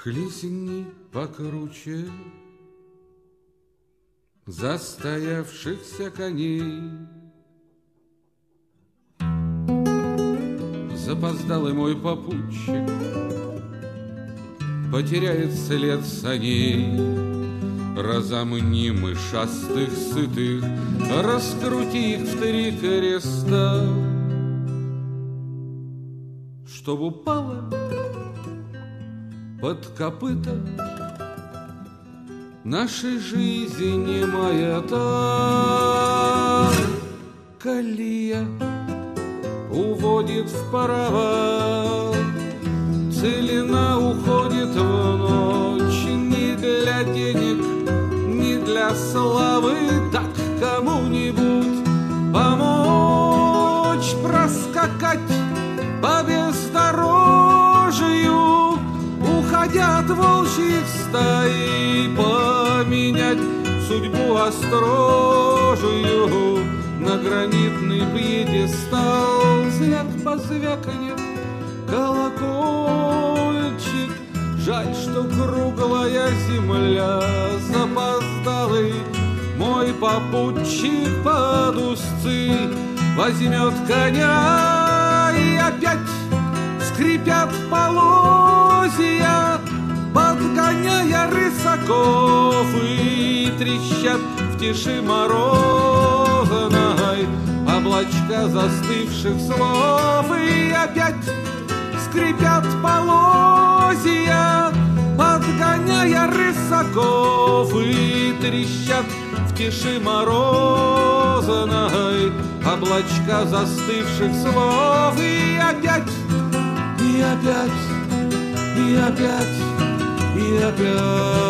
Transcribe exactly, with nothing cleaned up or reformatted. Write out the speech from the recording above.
Хлестни покруче застоявшихся коней. Запоздалый мой попутчик потеряет след саней. Разомни мышастых сытых, раскрути их в три креста, чтоб упала под копыта нашей жизни моя та колея уводит в паровоз, целина уходит в ночь, не для денег, не для славы, так кому-нибудь помочь проскакать по бездорожью, уходя от волчьих стай, поменять судьбу острожию на гранитный пьедестал. Звяк позвяканет колокольчик, жаль, что круглая земля. Запоздалый мой попутчик под узцы возьмет коня, и опять скрипят полозья, подгоняя рысаков, и трещат в тиши морозной облачка застывших слов, и опять скрипят полозья, подгоняя рысаков, и трещат в тиши морозной облачка застывших слов, и опять, и опять, и опять, и опять.